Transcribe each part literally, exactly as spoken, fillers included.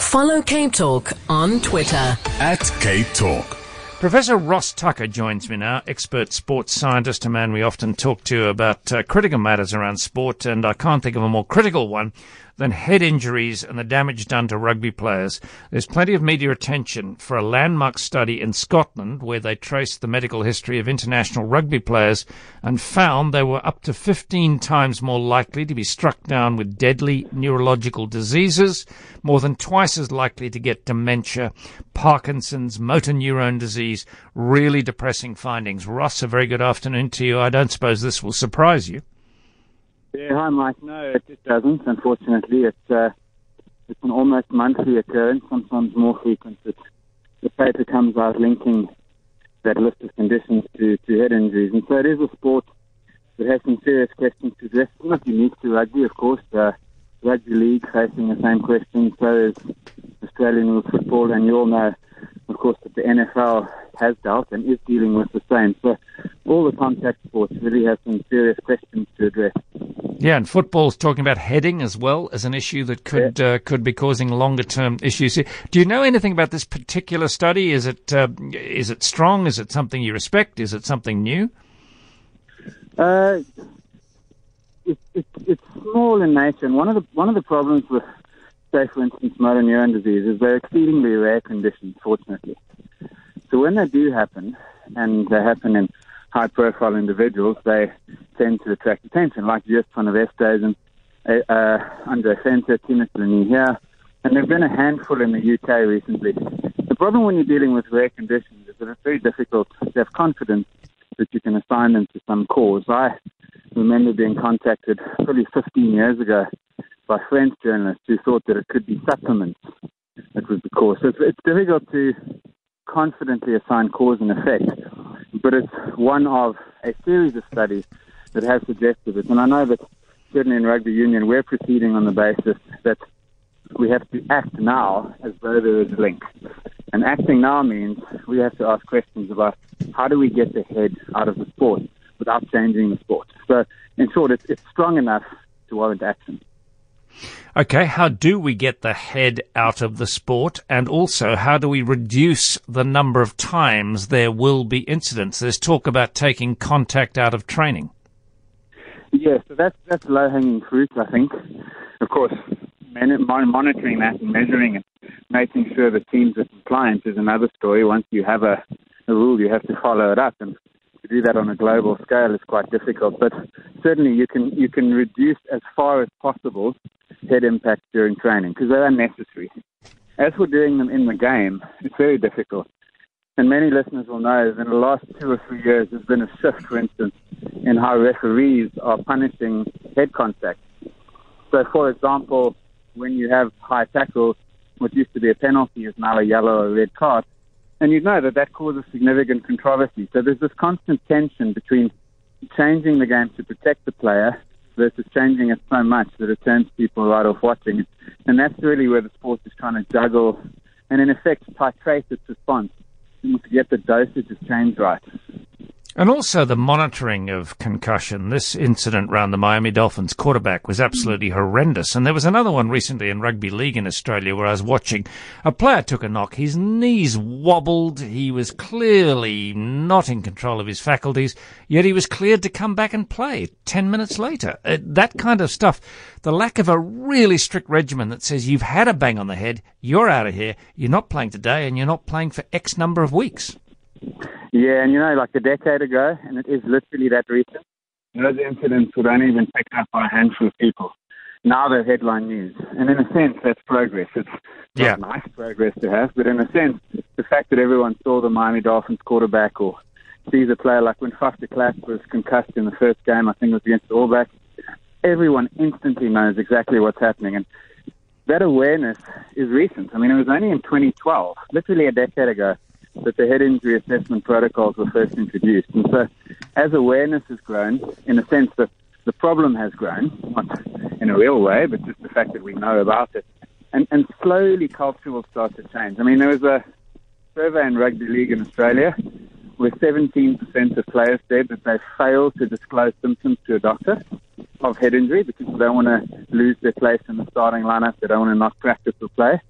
Follow Cape Talk on Twitter. At Cape Talk. Professor Ross Tucker joins me now, expert sports scientist, a man we often talk to about uh, critical matters around sport, and I can't think of a more critical one than head injuries and the damage done to rugby players. There's plenty of media attention for a landmark study in Scotland where they traced the medical history of international rugby players and found they were up to fifteen times more likely to be struck down with deadly neurological diseases, more than twice as likely to get dementia, Parkinson's, motor neurone disease. Really depressing findings. Ross, a very good afternoon to you. I don't suppose this will surprise you. Yeah, hi Mike. No, it, it doesn't. Unfortunately, it's uh, it's an almost monthly occurrence, sometimes more frequent. It, the paper comes out linking that list of conditions to, to head injuries, and so it is a sport that has some serious questions to address. It's not unique to rugby, of course. Uh, rugby league facing the same questions, so is Australian rules football, and you all know, of course, that the N F L has dealt and is dealing with the same. So all the contact sports really have some serious questions to address. Yeah, and football's talking about heading as well as an issue that could yeah. uh, could be causing longer term issues. Do you know anything about this particular study? Is it uh, is it strong? Is it something you respect? Is it something new? Uh, it, it, it's small in nature, and one of the one of the problems with, say, for instance, motor neuron disease is they're exceedingly rare conditions, fortunately. So when they do happen, and they happen in high-profile individuals, they tend to attract attention, like just Van der Westhuizen, uh, uh, Andre Venter, Timo Lanier here, and there have been a handful in the U K recently. The problem when you're dealing with rare conditions is that it's very difficult to have confidence that you can assign them to some cause. I remember being contacted probably fifteen years ago by French journalists who thought that it could be supplements that was the cause. So it's, it's difficult to confidently assign cause and effect, but it's one of a series of studies that has suggested it. And I know that certainly in rugby union, we're proceeding on the basis that we have to act now as though there is a link. And acting now means we have to ask questions about how do we get the head out of the sport without changing the sport. So in short, it's, it's strong enough to warrant action. Okay, how do we get the head out of the sport? And also, how do we reduce the number of times there will be incidents? There's talk about taking contact out of training. Yeah, so that's, that's low-hanging fruit, I think. Of course, man- monitoring that and measuring it, making sure that teams are compliant is another story. Once you have a, a rule, you have to follow it up. And to do that on a global scale is quite difficult. But certainly you can you can reduce as far as possible head impacts during training because they're unnecessary. As for doing them in the game, it's very difficult. And many listeners will know that in the last two or three years there's been a shift, for instance, in how referees are punishing head contact. So, for example, when you have high tackles, what used to be a penalty is now a yellow or red card. And you know that that causes significant controversy. So there's this constant tension between changing the game to protect the player versus changing it so much that it turns people right off watching. And that's really where the sport is trying to juggle and, in effect, titrate its response to get the dosage of change right. And also the monitoring of concussion. This incident around the Miami Dolphins quarterback was absolutely horrendous. And there was another one recently in rugby league in Australia where I was watching. A player took a knock. His knees wobbled. He was clearly not in control of his faculties, yet he was cleared to come back and play ten minutes later. Uh, that kind of stuff. The lack of a really strict regimen that says you've had a bang on the head, you're out of here, you're not playing today, and you're not playing for X number of weeks. Yeah, and you know, like a decade ago, and it is literally that recent, those incidents would only been picked up by a handful of people. Now they're headline news. And in a sense, that's progress. It's yeah. not nice progress to have, but in a sense, the fact that everyone saw the Miami Dolphins quarterback or sees a player like when Faf de Klerk was concussed in the first game, I think it was against the All Blacks, everyone instantly knows exactly what's happening. And that awareness is recent. I mean, it was only in twenty twelve, literally a decade ago, that the head injury assessment protocols were first introduced. And so as awareness has grown, in a sense that the problem has grown, not in a real way, but just the fact that we know about it, and, and slowly culture will start to change. I mean, there was a survey in rugby league in Australia where seventeen percent of players said that they failed to disclose symptoms to a doctor of head injury because they don't want to lose their place in the starting lineup, they don't want to not practice or play.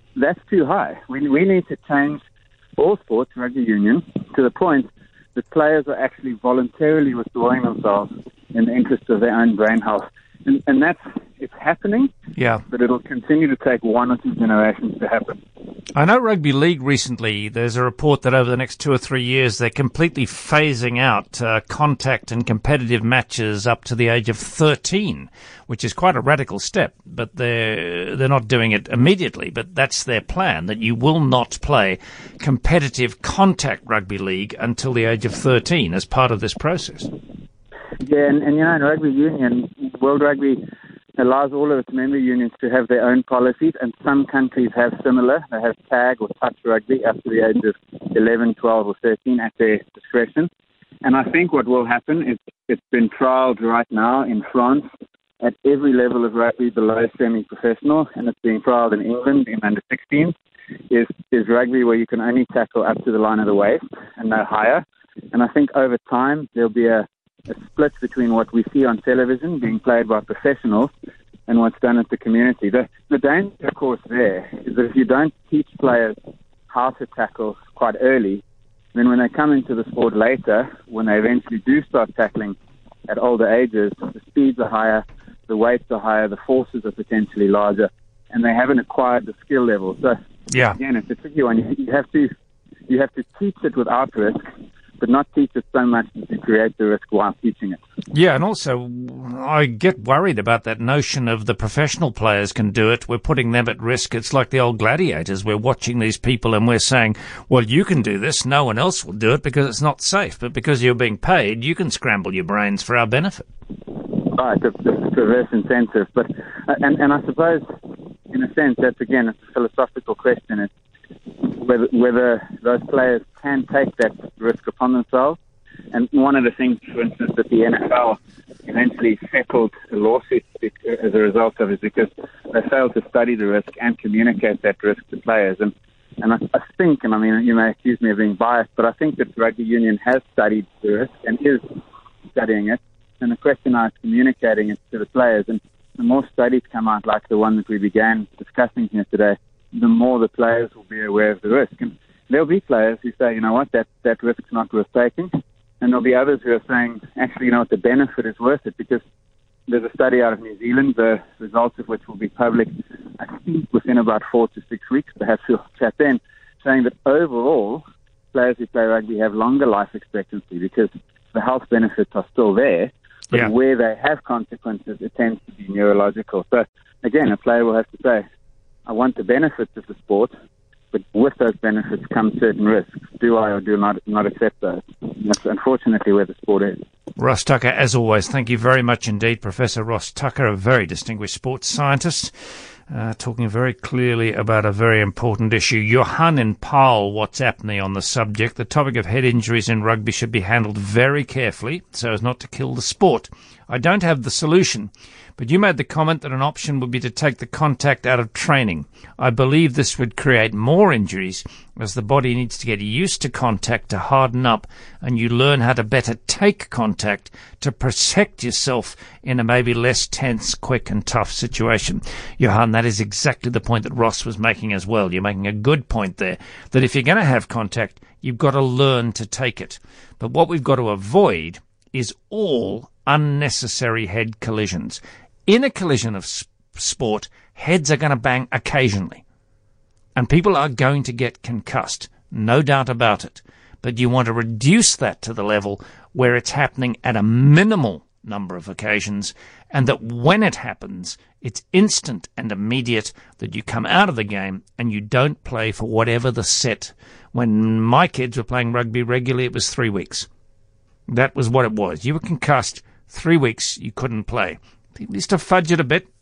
that's too high. We, we need to change all sports, rugby union, to the point that players are actually voluntarily withdrawing themselves in the interest of their own brain health. And, and that's, it's happening, yeah. but it'll continue to take one or two generations to happen. I know Rugby League recently, there's a report that over the next two or three years they're completely phasing out uh, contact and competitive matches up to the age of thirteen, which is quite a radical step, but they're, they're not doing it immediately, but that's their plan, that you will not play competitive contact rugby league until the age of thirteen as part of this process. Yeah, and, and you know, in rugby union, World Rugby allows all of its member unions to have their own policies, and some countries have similar. They have tag or touch rugby up to the age of eleven, twelve or thirteen at their discretion. And I think what will happen is it's been trialled right now in France at every level of rugby below semi-professional, and it's being trialled in England in under sixteen, is, is rugby where you can only tackle up to the line of the waist and no higher. And I think over time there'll be a a split between what we see on television being played by professionals and what's done at the community. The, the danger, of course, there is that if you don't teach players how to tackle quite early, then when they come into the sport later, when they eventually do start tackling at older ages, the speeds are higher, the weights are higher, the forces are potentially larger, and they haven't acquired the skill level. So, yeah. again, it's a tricky one. You, you have to you have to teach it without risk, but not teach it so much that you create the risk while teaching it. Yeah, and also I get worried about that notion of the professional players can do it. We're putting them at risk. It's like the old gladiators. We're watching these people and we're saying, well, you can do this. No one else will do it because it's not safe. But because you're being paid, you can scramble your brains for our benefit. Right, it's a perverse incentive. But, uh, and, and I suppose, in a sense, that's, again, a philosophical question. It's whether, whether those players can take that risk upon themselves. And one of the things, for instance, that the N F L eventually settled a lawsuit as a result of is because they failed to study the risk and communicate that risk to players. And and I, I think, and I mean, you may accuse me of being biased, but I think that rugby union has studied the risk and is studying it. And the question now is communicating it to the players. And the more studies come out, like the one that we began discussing here today, the more the players will be aware of the risk. And there'll be players who say, you know what, that, that risk's not worth taking. And there'll be others who are saying, actually, you know what, the benefit is worth it, because there's a study out of New Zealand, the results of which will be public, I think, within about four to six weeks, perhaps we'll chat then, saying that overall, players who play rugby have longer life expectancy because the health benefits are still there, but yeah. where they have consequences, it tends to be neurological. So, again, a player will have to say, I want the benefits of the sport, but with those benefits come certain risks. Do I or do not not accept those? And that's unfortunately where the sport is. Ross Tucker, as always, thank you very much indeed. Professor Ross Tucker, a very distinguished sports scientist, uh, talking very clearly about a very important issue. Johan in Paarl WhatsApp me on the subject. The topic of head injuries in rugby should be handled very carefully so as not to kill the sport. I don't have the solution, but you made the comment that an option would be to take the contact out of training. I believe this would create more injuries as the body needs to get used to contact to harden up, and you learn how to better take contact to protect yourself in a maybe less tense, quick and tough situation. Johan, that is exactly the point that Ross was making as well. You're making a good point there, that if you're going to have contact, you've got to learn to take it. But what we've got to avoid is all unnecessary head collisions. In a collision of sp- sport, heads are going to bang occasionally. And people are going to get concussed, no doubt about it. But you want to reduce that to the level where it's happening at a minimal number of occasions, and that when it happens, it's instant and immediate, that you come out of the game and you don't play for whatever the set. When my kids were playing rugby regularly, it was three weeks. That was what it was. You were concussed, three weeks, you couldn't play. People used to fudge it a bit.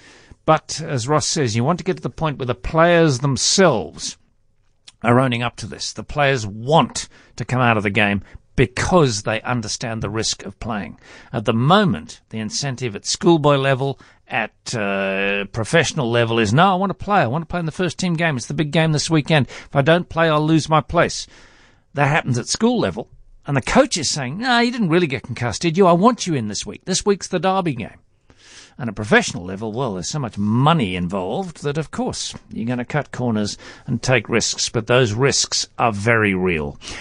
But, as Ross says, you want to get to the point where the players themselves are owning up to this. The players want to come out of the game because they understand the risk of playing. At the moment, the incentive at schoolboy level, at uh, professional level is, no, I want to play. I want to play in the first team game. It's the big game this weekend. If I don't play, I'll lose my place. That happens at school level. And the coach is saying, no, you didn't really get concussed, did you? I want you in this week. This week's the derby game. And at professional level, well, there's so much money involved that, of course, you're going to cut corners and take risks, but those risks are very real.